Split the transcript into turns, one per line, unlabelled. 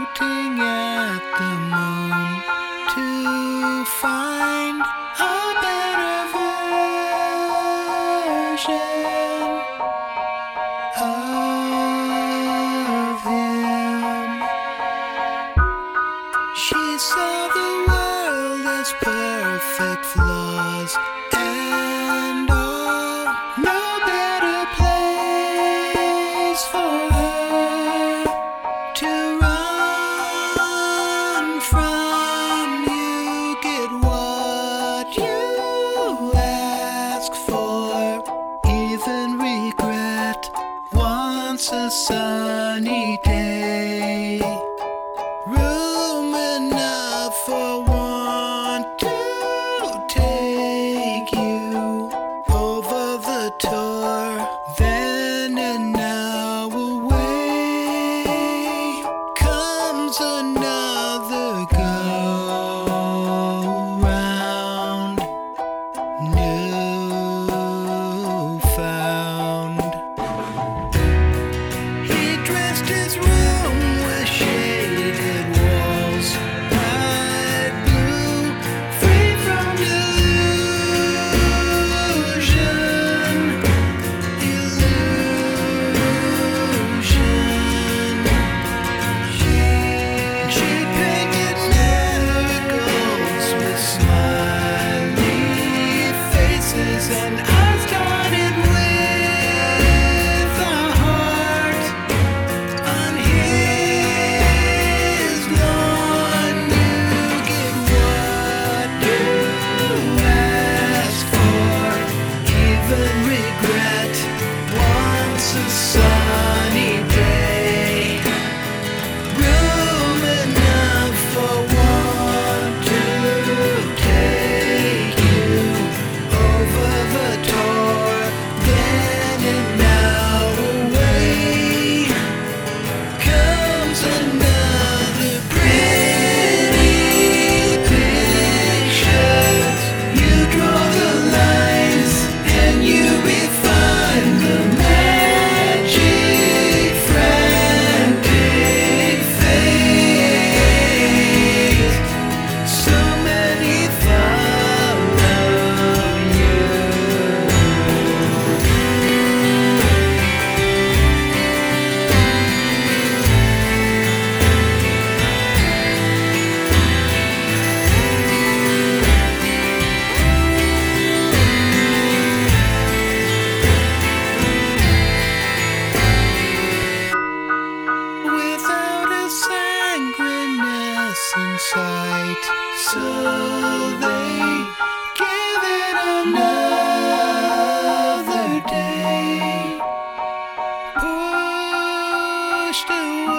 pointing at the moon to find a better version of him. She saw the world as perfect flaws and all, no better place for her to run from. You get what you ask for, even regret once a sunny day. Room enough for one to take you over the tour, then and now away comes another go round, new found. He dressed his room with shaded walls, bright blue, free from illusion. She painted marigolds with smiley faces, and I started with a heart on his lawn. You get what you ask for, even regret once a sunny day. Room enough for one to take you over the tour, then and now away comes another pretty picture. You draw the lines and you refine the magic, frantic fate. So many follow you. Without a sanguineness in sight, so they give it another day, pushed away